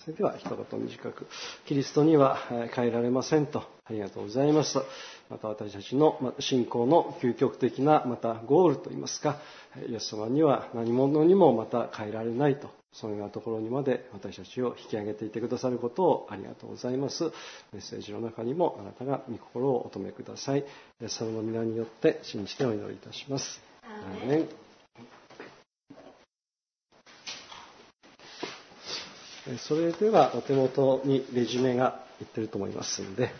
それでは一言短く、キリストには変えられませんと、ありがとうございます。また私たちの信仰の究極的なまたゴールといいますか、イエス様には何者にもまた変えられないと、そのようなところにまで私たちを引き上げていてくださることをありがとうございます。メッセージの中にもあなたが御心をお止めください。イエス様の皆によって信じてお祈りいたします。アーメン。それではお手元にレジュメがいってると思いますので、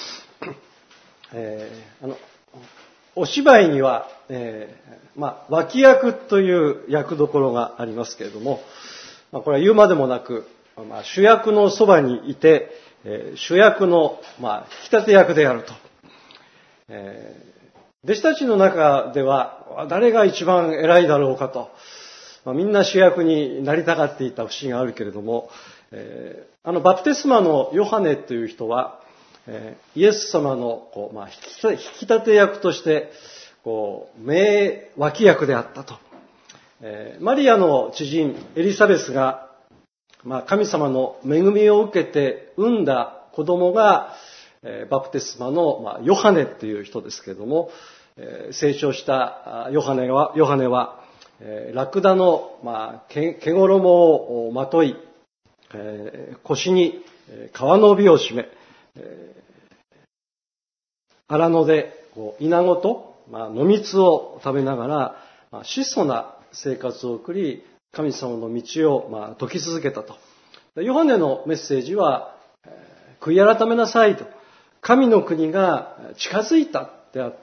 お芝居には、脇役という役どころがありますけれども、これは言うまでもなく、主役のそばにいて、主役の、引き立て役であると。弟子たちの中では誰が一番偉いだろうかと。みんな主役になりたがっていた節があるけれども、バプテスマのヨハネという人は、イエス様の引き立て役として名脇役であったと。マリアの知人エリザベスが、神様の恵みを受けて産んだ子供が、バプテスマのヨハネという人ですけれども、成長したヨハネはラクダの毛衣をまとい、腰に革の帯を締め、荒野でイナゴと野蜜を食べながら質素な生活を送り、神様の道を説き続けたと。ヨハネのメッセージは、悔い改めなさいと、神の国が近づいたであって、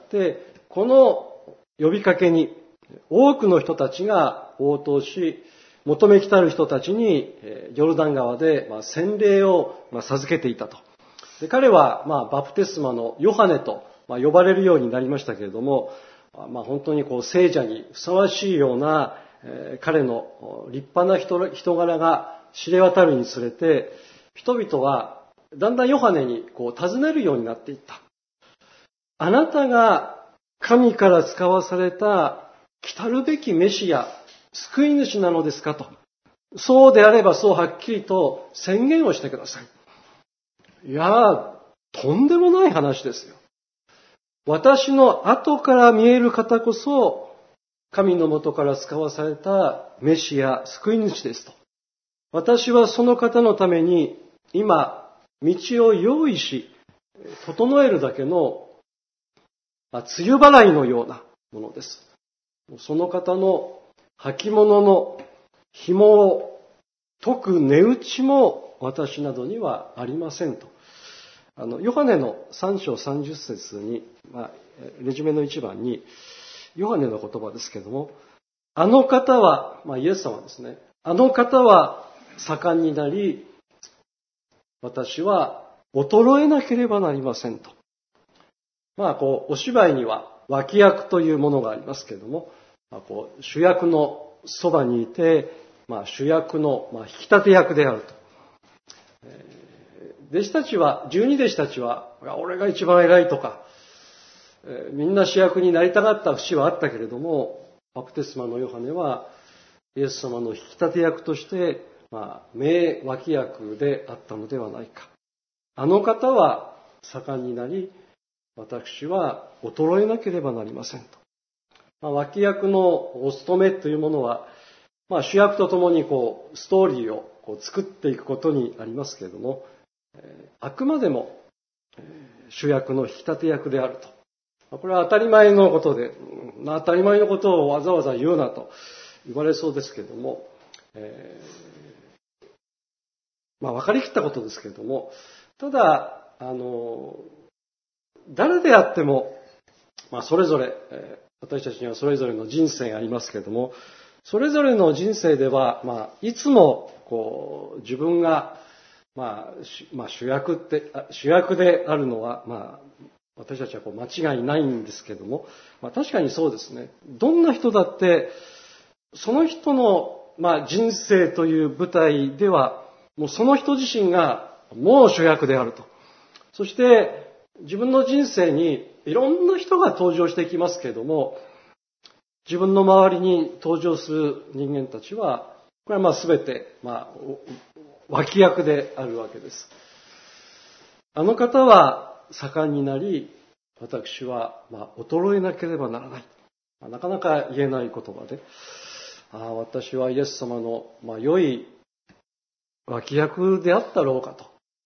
この呼びかけに多くの人たちが応答し、求め来たる人たちにヨルダン川で洗礼を授けていたと。で、彼はバプテスマのヨハネと呼ばれるようになりましたけれども、本当に聖者にふさわしいような彼の立派な人柄が知れ渡るにつれて、人々はだんだんヨハネに尋ねるようになっていった。あなたが神から使わされた来るべきメシア、救い主なのですかと。そうであればそうはっきりと宣言をしてください。いや、とんでもない話ですよ。私の後から見える方こそ、神の元から使わされたメシア、救い主ですと。私はその方のために今、道を用意し、整えるだけの、梅雨払いのようなものです。その方の履物の紐を解く値打ちも私などにはありませんと。ヨハネの3章30節に、レジュメの1番に、ヨハネの言葉ですけれども、あの方は、イエス様ですね。あの方は盛んになり、私は衰えなければなりませんと。お芝居には脇役というものがありますけれども、主役のそばにいて、主役の引き立て役であると。12弟子たちは、俺が一番偉いとか、みんな主役になりたがった節はあったけれども、バプテスマのヨハネは、イエス様の引き立て役として、名脇役であったのではないか。あの方は盛んになり、私は衰えなければなりませんと。脇役のお務めというものは、主役と共にストーリーを作っていくことにありますけれども、あくまでも主役の引き立て役であると。これは当たり前のことで、当たり前のことをわざわざ言うなと言われそうですけれども、分かりきったことですけれども、ただ、誰であっても、それぞれ、私たちにはそれぞれの人生がありますけれども、それぞれの人生では、いつも自分が、主役であるのは、私たちは間違いないんですけれども、確かにそうですね。どんな人だって、その人の、人生という舞台では、もうその人自身がもう主役であると。そして、自分の人生にいろんな人が登場してきますけれども、自分の周りに登場する人間たちは、これは全て、 脇役であるわけです。あの方は盛んになり、私は衰えなければならない。なかなか言えない言葉で、私はイエス様の良い脇役であったろうかと、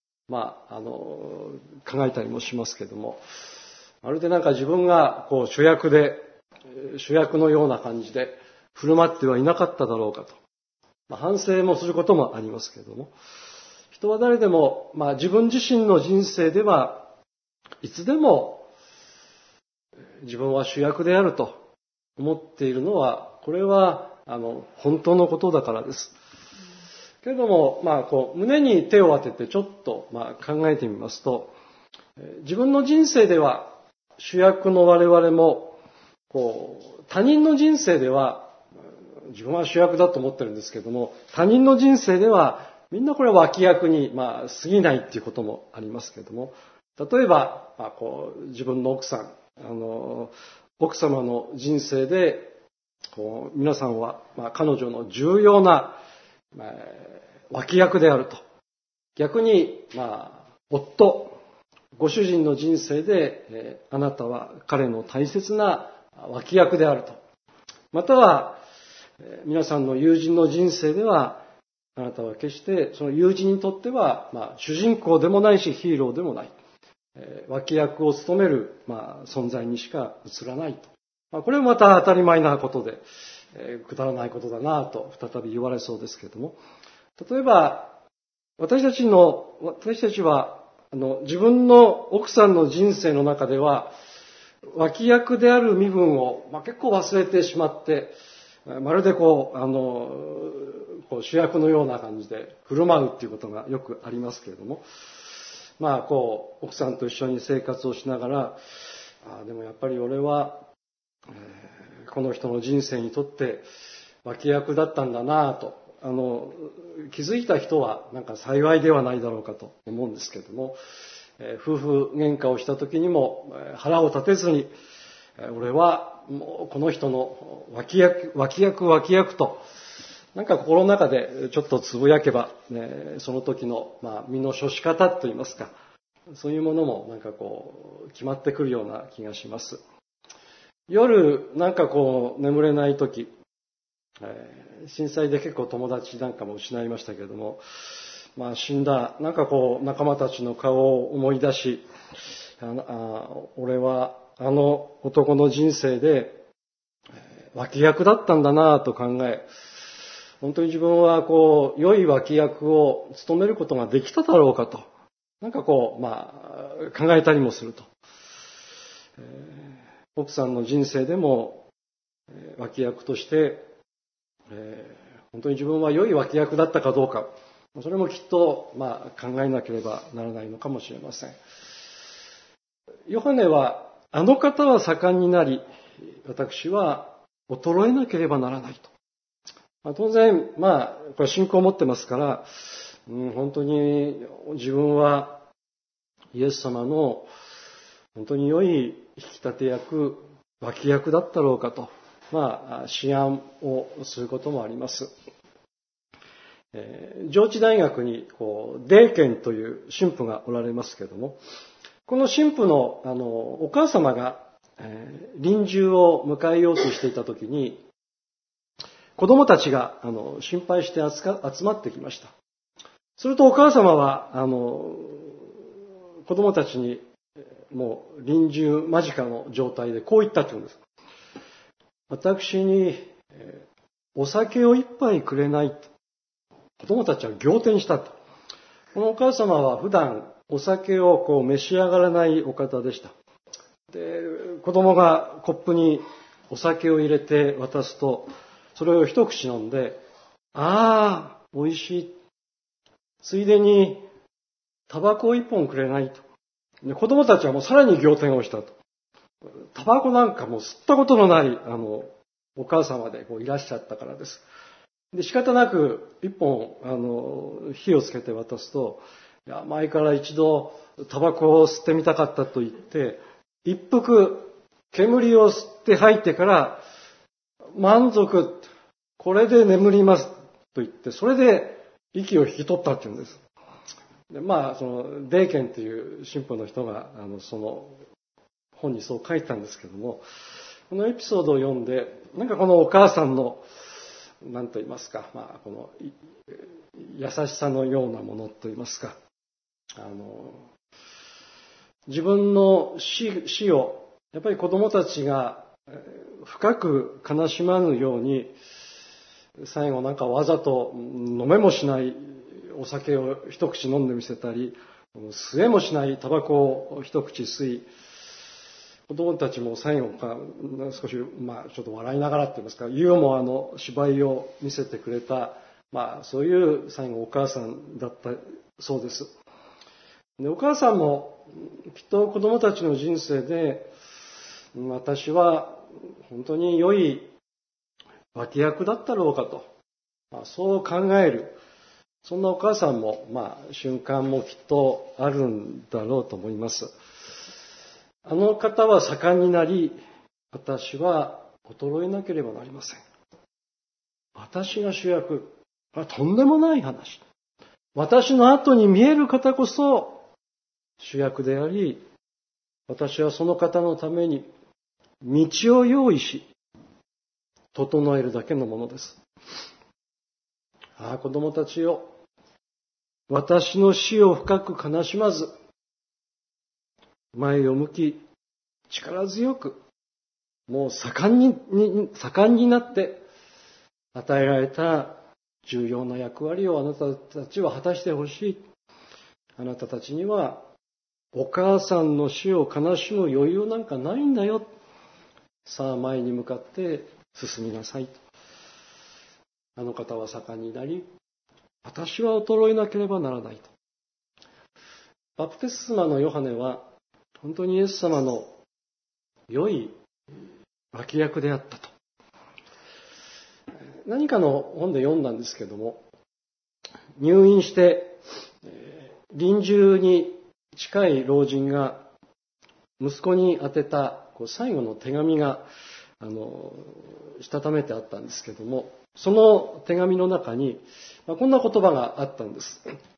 考えたりもしますけれども、まるでなんか自分が主役のような感じで振る舞ってはいなかっただろうかと、反省もすることもありますけれども、人は誰でも、自分自身の人生ではいつでも自分は主役であると思っているのは、これは本当のことだからです。けれども、胸に手を当ててちょっと考えてみますと、自分の人生では主役の我々も、他人の人生では、自分は主役だと思ってるんですけれども、他人の人生ではみんなこれは脇役に過ぎないっていうこともありますけれども、例えば、自分の奥さん、奥様の人生で、皆さんは、彼女の重要な、脇役であると。逆に、夫、ご主人の人生で、あなたは彼の大切な脇役であると。または、皆さんの友人の人生では、あなたは決してその友人にとっては、主人公でもないしヒーローでもない。脇役を務める、存在にしか映らないと。これもまた当たり前なことで、くだらないことだなと再び言われそうですけれども、例えば私たちは自分の奥さんの人生の中では脇役である身分を、結構忘れてしまって、まるで主役のような感じで振る舞うっていうことがよくありますけれども、奥さんと一緒に生活をしながら、でもやっぱり俺は、この人の人生にとって脇役だったんだなと、気づいた人はなんか幸いではないだろうかと思うんですけれども、夫婦喧嘩をした時にも腹を立てずに、俺はもうこの人の脇役と、なんか心の中でちょっとつぶやけば、その時の身の処し方といいますか、そういうものもなんか決まってくるような気がします。夜なんか眠れない時、震災で結構友達なんかも失いましたけれども、死んだなんか仲間たちの顔を思い出し、俺はあの男の人生で脇役だったんだなと考え、本当に自分は良い脇役を務めることができただろうかと、なんか考えたりもすると。奥さんの人生でも脇役として、本当に自分は良い脇役だったかどうか、それもきっと考えなければならないのかもしれません。ヨハネは、あの方は盛んになり、私は衰えなければならないと。当然、これ信仰を持ってますから、本当に自分はイエス様の本当に良い引き立て役、脇役だったろうかと、思案をすることもあります。上智大学にデーケンという神父がおられますけれども、この神父のお母様が臨終を迎えようとしていたときに、子供たちが心配して集まってきました。するとお母様は子供たちにもう臨終間近の状態でこう言ったというんです。私にお酒を一杯くれないと。子供たちは仰天したと。このお母様は普段お酒を召し上がらないお方でした。で、子供がコップにお酒を入れて渡すと、それを一口飲んで、美味しい。ついでにタバコを一本くれないと。で、子供たちはもうさらに仰天をしたと。タバコなんかもう吸ったことのないお母様でいらっしゃったからです。で、仕方なく一本火をつけて渡すと、前から一度タバコを吸ってみたかったと言って、一服煙を吸って吐いてから満足、これで眠りますと言って、それで息を引き取ったっていうんです。でそのデーケンという神父の人がその本にそう書いたんですけども、このエピソードを読んで、なんかこのお母さんの何と言いますか、この優しさのようなものと言いますか、自分の死をやっぱり子供たちが深く悲しまぬように、最後なんかわざと飲めもしないお酒を一口飲んでみせたり、吸えもしないタバコを一口吸い、子供たちも最後少しちょっと笑いながらって言いますか、ユーモアの芝居を見せてくれた、そういう最後お母さんだったそうです。で、お母さんもきっと子供たちの人生で、私は本当に良い脇役だったろうかと、そう考える、そんなお母さんも瞬間もきっとあるんだろうと思います。あの方は盛んになり、私は衰えなければなりません。私が主役、とんでもない話。私の後に見える方こそ主役であり、私はその方のために道を用意し、整えるだけのものです。子供たちよ、私の死を深く悲しまず、前を向き、力強く、もう盛んになって、与えられた重要な役割をあなたたちは果たしてほしい。あなたたちには、お母さんの死を悲しむ余裕なんかないんだよ。さあ前に向かって進みなさいと。あの方は盛んになり、私は衰えなければならないと。バプテスマのヨハネは、本当にイエス様の良い脇役であったと。何かの本で読んだんですけども、入院して臨終に近い老人が息子に宛てた最後の手紙がしたためてあったんですけども、その手紙の中にこんな言葉があったんです。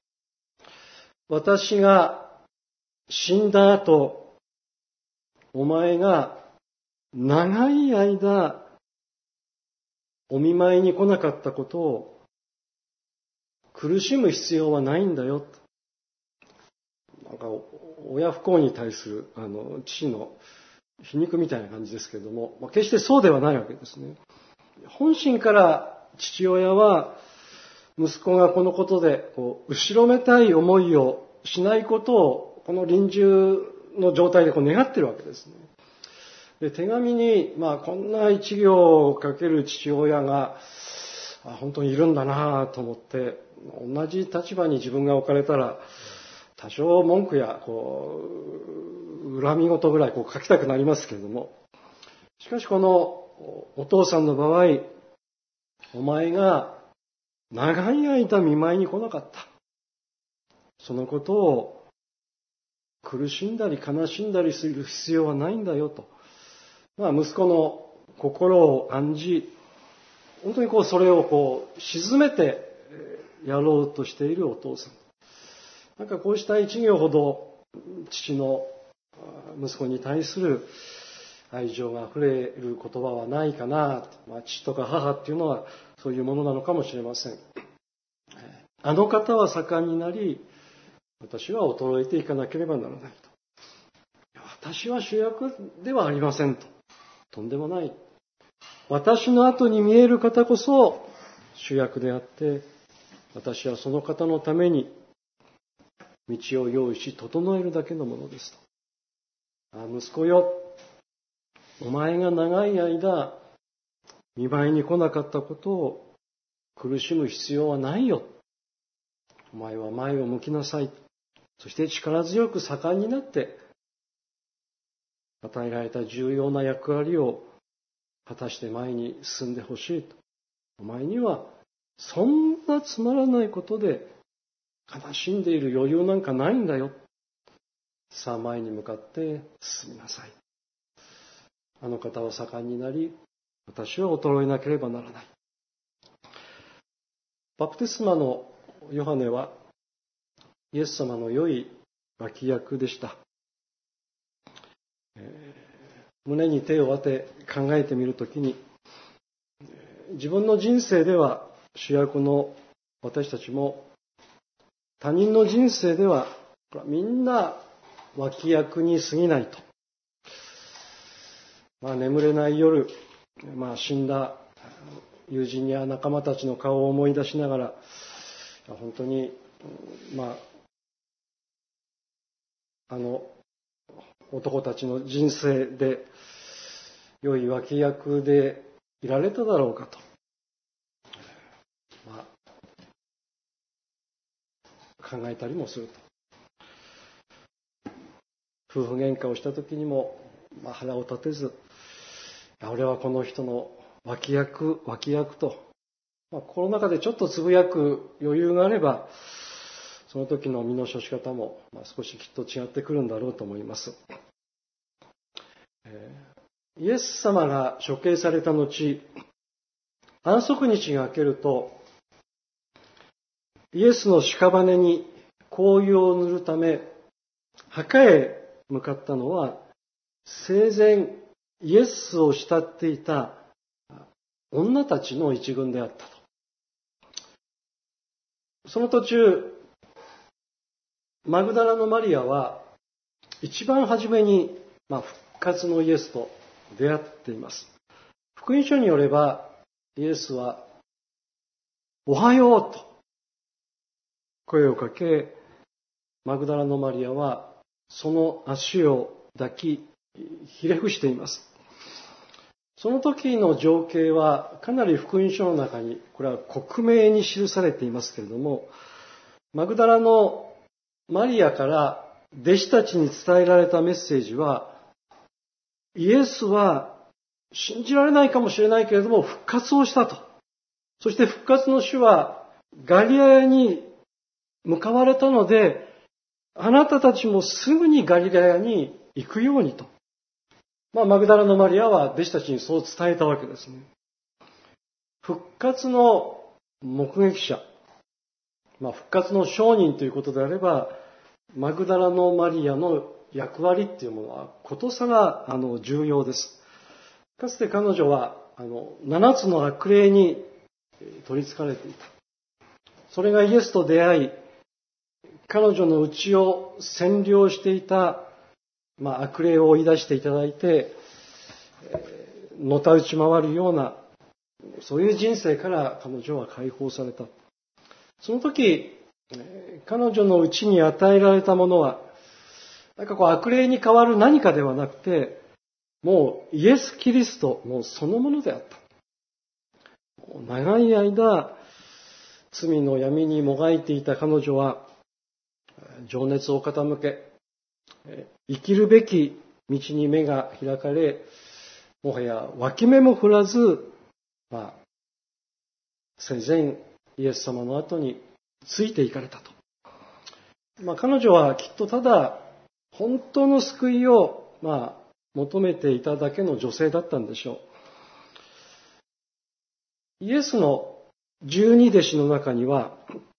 私が死んだ後、お前が長い間お見舞いに来なかったことを苦しむ必要はないんだよ。なんか親不孝に対する父の皮肉みたいな感じですけれども、決してそうではないわけですね。本心から父親は息子がこのことで後ろめたい思いをしないことをこの臨終の状態で願っているわけですね。で、手紙にこんな一行をかける父親が本当にいるんだなと思って、同じ立場に自分が置かれたら多少文句や恨み事ぐらい書きたくなりますけれども、しかしこのお父さんの場合、お前が長い間見舞いに来なかった。そのことを苦しんだり悲しんだりする必要はないんだよと。息子の心を案じ、本当にそれを沈めてやろうとしているお父さん。なんかこうした一行ほど父の息子に対する愛情が溢れる言葉はないかな。父とか母っていうのはそういうものなのかもしれません。あの方は盛んになり、私は衰えていかなければならないと。私は主役ではありませんと。とんでもない。私の後に見える方こそ主役であって、私はその方のために道を用意し整えるだけのものですと。息子よ、お前が長い間見舞いに来なかったことを苦しむ必要はないよ。お前は前を向きなさい。そして力強く盛んになって与えられた重要な役割を果たして前に進んでほしいと。お前にはそんなつまらないことで悲しんでいる余裕なんかないんだよ。さあ前に向かって進みなさい。あの方は盛んになり、私は衰えなければならない。バプテスマのヨハネはイエス様の良い脇役でした。胸に手を当て考えてみるときに、自分の人生では主役の私たちも、他人の人生ではみんな脇役に過ぎないと。眠れない夜、死んだ友人や仲間たちの顔を思い出しながら、本当に、あの男たちの人生で良い脇役でいられただろうかと、考えたりもすると。夫婦喧嘩をした時にも、腹を立てず、俺はこの人の脇役と、心の中でちょっとつぶやく余裕があれば、その時の身の処し方も少しきっと違ってくるんだろうと思います。イエス様が処刑された後、安息日が明けると、イエスの屍に香油を塗るため、墓へ向かったのは、生前イエスを慕っていた女たちの一軍であったと。その途中、マグダラのマリアは一番初めに復活のイエスと出会っています。福音書によれば、イエスはおはようと声をかけ、マグダラのマリアはその足を抱きひれ伏しています。その時の情景はかなり福音書の中に、これは克明に記されていますけれども、マグダラのマリアから弟子たちに伝えられたメッセージは、イエスは信じられないかもしれないけれども復活をしたと。そして復活の主はガリラヤに向かわれたので、あなたたちもすぐにガリラヤに行くようにと。マグダラのマリアは弟子たちにそう伝えたわけですね。復活の目撃者、復活の証人ということであれば、マグダラのマリアの役割っていうものはことさら重要です。かつて彼女は7つの悪霊に取り憑かれていた。それがイエスと出会い、彼女の内を占領していた悪霊を追い出していただいて、のたうち回るような、そういう人生から彼女は解放された。その時、彼女の内に与えられたものは、悪霊に代わる何かではなくて、もうイエス・キリストもそのものであった。長い間、罪の闇にもがいていた彼女は、情熱を傾け、生きるべき道に目が開かれ、もはや脇目も振らず、生前イエス様の後についていかれたと。彼女はきっとただ本当の救いを求めていただけの女性だったんでしょう。イエスの12弟子の中には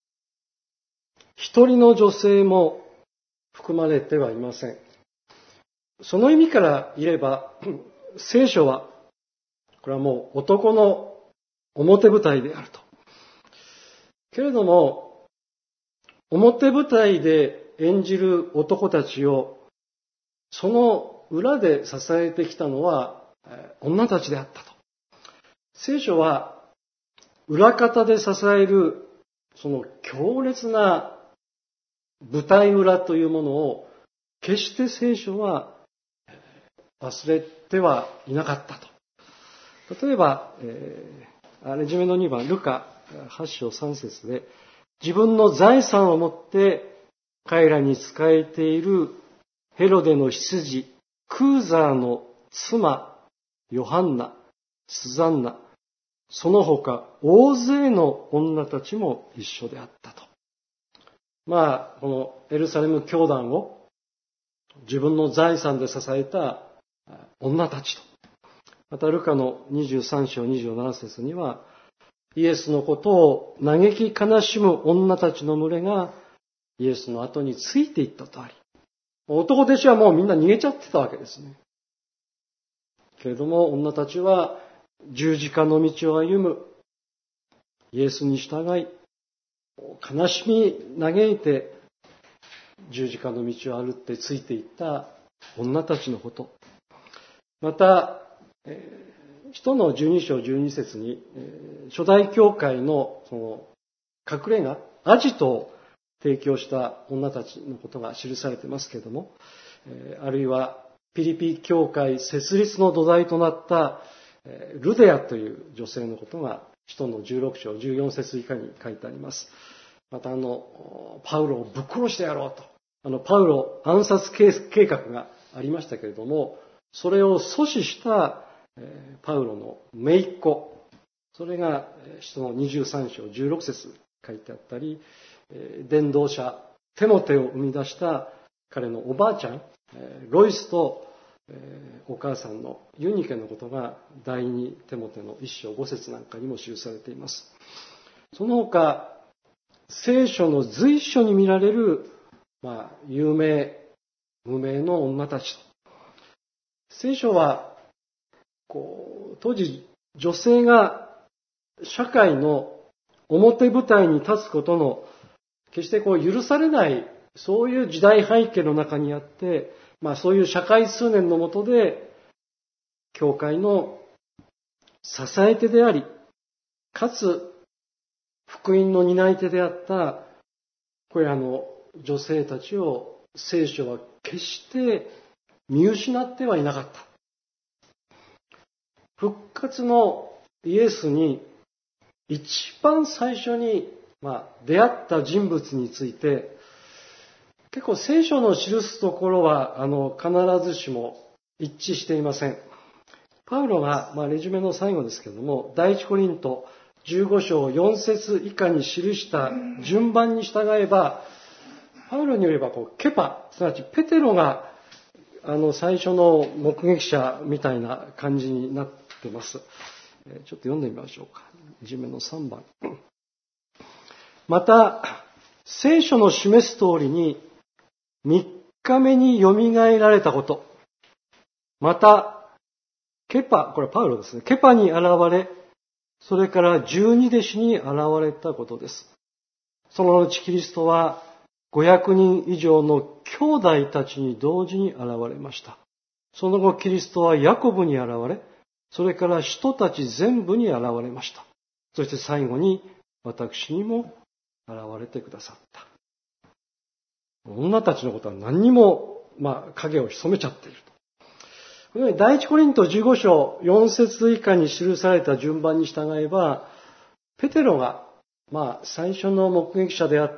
一人の女性も含まれてはいません。その意味から言えば、聖書はこれはもう男の表舞台であると。けれども、表舞台で演じる男たちをその裏で支えてきたのは女たちであったと。聖書は裏方で支えるその強烈な舞台裏というものを決して聖書は忘れてはいなかったと。例えば、レジュメの2番、ルカ8章3節で、自分の財産を持って彼らに仕えているヘロデの執事、クーザーの妻、ヨハンナ、スザンナ、その他大勢の女たちも一緒であったと。このエルサレム教団を自分の財産で支えた女たちと。またルカの23章27節には、 イエスのことを嘆き悲しむ女たちの群れがイエスの後についていったとあり、男弟子はもうみんな逃げちゃってたわけですね。けれども女たちは十字架の道を歩むイエスに従い、悲しみ嘆いて十字架の道を歩ってついていった女たちのこと。また、使徒の12章12節に、初代教会のその隠れ家、アジトを提供した女たちのことが記されていますけれども、あるいはピリピ教会設立の土台となったルデアという女性のことが使徒の16章14節以下に書いてあります。またパウロをぶっ殺してやろうと、パウロ暗殺計画がありましたけれども、それを阻止したパウロの姪っ子、それが使徒の23章16節書いてあったり、伝道者テモテを生み出した彼のおばあちゃんロイスとお母さんのユニケのことが第2テモテの1章5節なんかにも記されています。その他聖書の随所に見られる、有名無名の女たち。聖書は当時女性が社会の表舞台に立つことの決して許されないそういう時代背景の中にあって、そういう社会通念の下で教会の支え手であり、かつ福音の担い手であったこれらの女性たちを聖書は決して見失ってはいなかった。復活のイエスに一番最初に出会った人物について結構聖書の記すところは必ずしも一致していません。パウロがレジュメの最後ですけれども、第一コリント15章4節以下に記した順番に従えば、パウロによればケパ、すなわちペテロが最初の目撃者みたいな感じになってます。ちょっと読んでみましょうか。レジュメの3番。また、聖書の示す通りに3日目によみがえられたこと。また、ケパ、これはパウロですね。ケパに現れ、それから12弟子に現れたことです。その後キリストは500人以上の兄弟たちに同時に現れました。その後キリストはヤコブに現れ、それから使徒たち全部に現れました。そして最後に私にも現れてくださった。女たちのことは何にも、影を潜めちゃっていると。このように第一コリント15章4節以下に記された順番に従えば、ペテロが、最初の目撃者であって、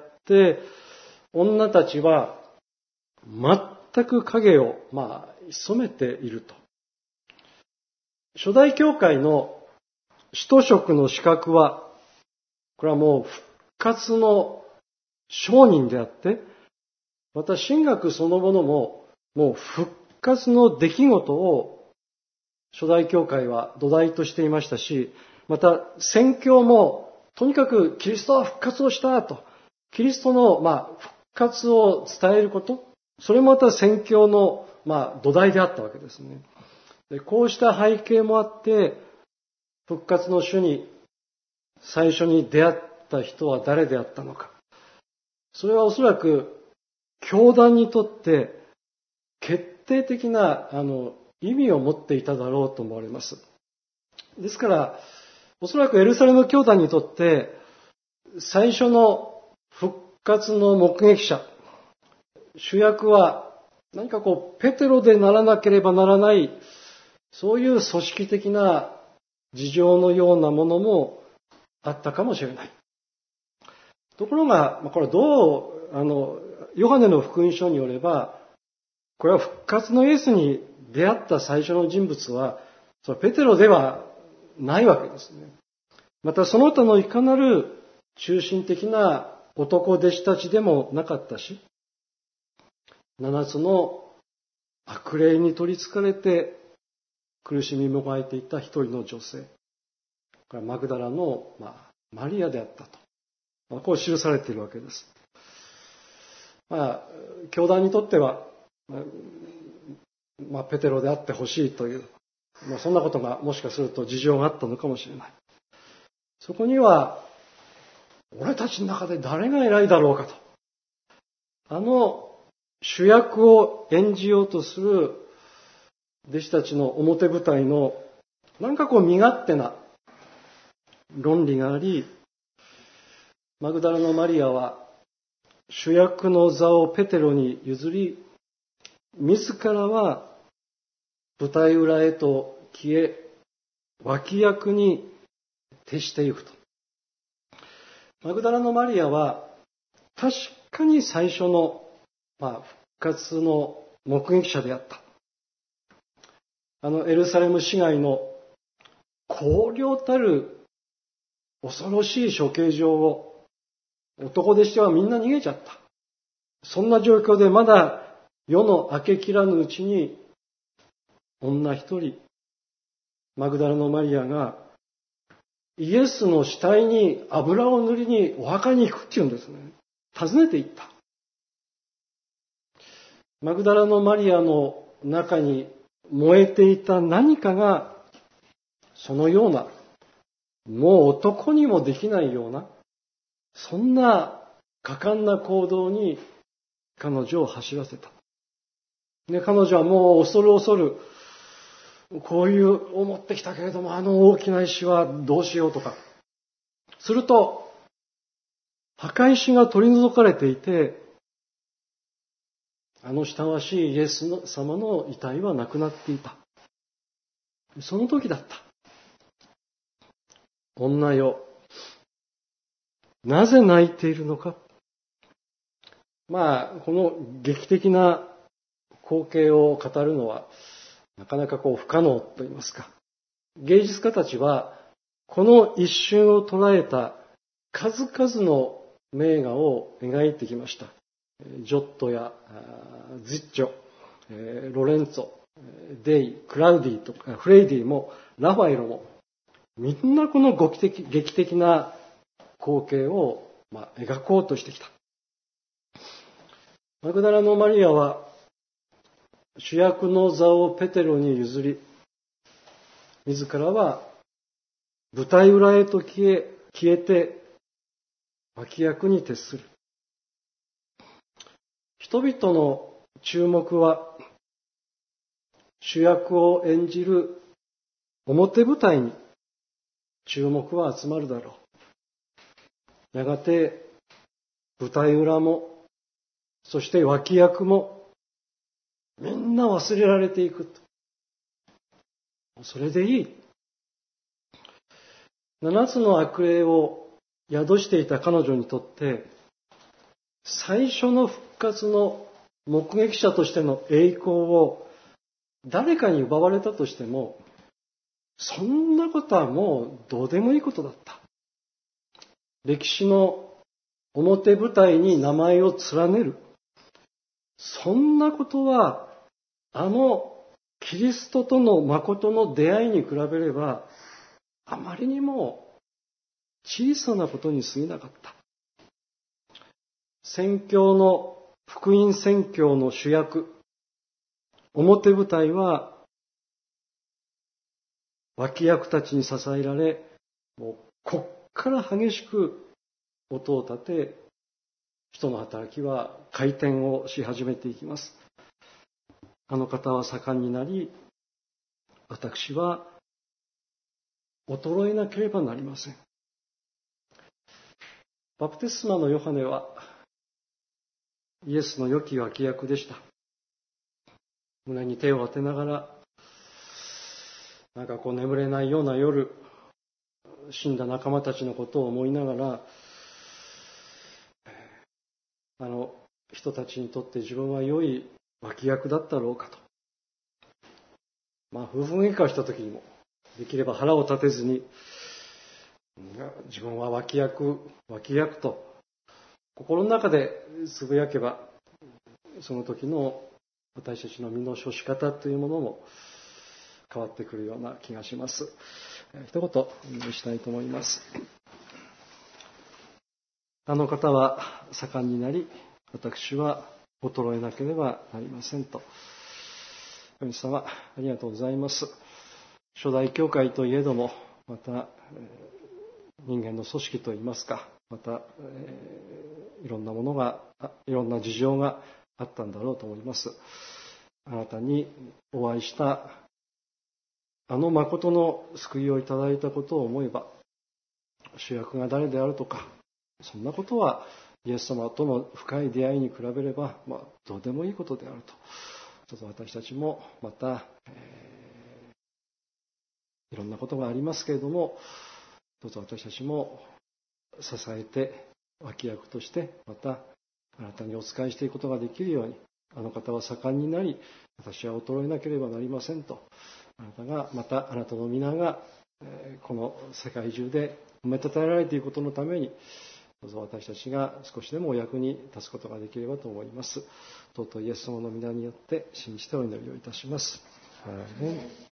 女たちは全く影を、潜めていると。初代教会の使徒職の資格は、これはもう復活の証人であって、また神学そのものも、もう復活の出来事を初代教会は土台としていましたし、また宣教もとにかくキリストは復活をしたと、キリストの復活を伝えること、それもまた宣教の土台であったわけですね。でこうした背景もあって、復活の主に最初に出会った人は誰であったのか。それはおそらく教団にとって決定的な意味を持っていただろうと思われます。ですから、おそらくエルサレム教団にとって最初の復活の目撃者、主役は何かペテロでならなければならない、そういう組織的な事情のようなものもあったかもしれない。ところが、これどう、ヨハネの福音書によれば、これは復活のイエスに出会った最初の人物は、それペテロではないわけですね。またその他のいかなる中心的な男弟子たちでもなかったし、7つの悪霊に取り憑かれて苦しみもがいていた一人の女性。マグダラのマリアであったと。こう記されているわけです。教団にとっては、ペテロであってほしいという、そんなことがもしかすると事情があったのかもしれない。そこには、俺たちの中で誰が偉いだろうかと。主役を演じようとする弟子たちの表舞台の、身勝手な論理があり、マグダラのマリアは主役の座をペテロに譲り、自らは舞台裏へと消え、脇役に徹していくと。マグダラのマリアは確かに最初の、復活の目撃者であった。エルサレム市街の荒涼たる恐ろしい処刑場を男弟子はみんな逃げちゃった。そんな状況でまだ夜の明けきらぬうちに女一人、マグダラのマリアがイエスの死体に油を塗りにお墓に行くっていうんですね。訪ねて行った。マグダラのマリアの中に燃えていた何かがそのような、もう男にもできないような、そんな果敢な行動に彼女を走らせた。で、彼女はもう恐る恐る、こういう思ってきたけれども、大きな石はどうしようとか。すると、墓石が取り除かれていて、親しいイエス様の遺体はなくなっていた。その時だった。女よ、なぜ泣いているのか。この劇的な光景を語るのは、なかなか不可能と言いますか。芸術家たちは、この一瞬を捉えた数々の名画を描いてきました。ジョットやズッチョ、ロレンツォ、デイ、クラウディとか、フレイディも、ラファエロも、みんなこの劇的な光景を描こうとしてきた。マグダラのマリアは主役の座をペテロに譲り、自らは舞台裏へと消えて脇役に徹する。人々の注目は主役を演じる表舞台に注目は集まるだろう。やがて舞台裏も、そして脇役もみんな忘れられていく。それでいい。7つの悪霊を宿していた彼女にとって、最初の復活の目撃者としての栄光を誰かに奪われたとしても、そんなことはもうどうでもいいことだった。歴史の表舞台に名前を連ねる。そんなことは、キリストとの誠の出会いに比べれば、あまりにも小さなことに過ぎなかった。福音宣教の主役、表舞台は、脇役たちに支えられ、もうこっから激しく音を立て、人の働きは回転をし始めていきます。あの方は盛んになり、私は衰えなければなりません。バプテスマのヨハネはイエスの良き脇役でした。胸に手を当てながら、眠れないような夜、死んだ仲間たちのことを思いながら、人たちにとって自分は良い脇役だったろうかと。夫婦喧嘩をした時にも、できれば腹を立てずに、自分は脇役と、心の中でつぶやけば、その時の私たちの身の処し方というものも変わってくるような気がします。一言お願いしたいと思います。 あの方は盛んになり、私は衰えなければなりませんと。神様、ありがとうございます。初代教会といえども、また、人間の組織といいますか、また、いろんなものが、いろんな事情があったんだろうと思います。あなたにお会いしたあの誠の救いをいただいたことを思えば、主役が誰であるとか、そんなことはイエス様との深い出会いに比べれば、どうでもいいことであると。ちょっと私たちもまた、いろんなことがありますけれども、どうぞ私たちも支えて、脇役としてまたあなたにお仕えしていくことができるように、あの方は盛んになり、私は衰えなければなりませんと、あなたがまたあなたの皆がこの世界中で褒めたたえられていくことのために、どうぞ私たちが少しでもお役に立つことができればと思います。尊いイエス様の皆によって信じてお祈りをいたします。アーメン。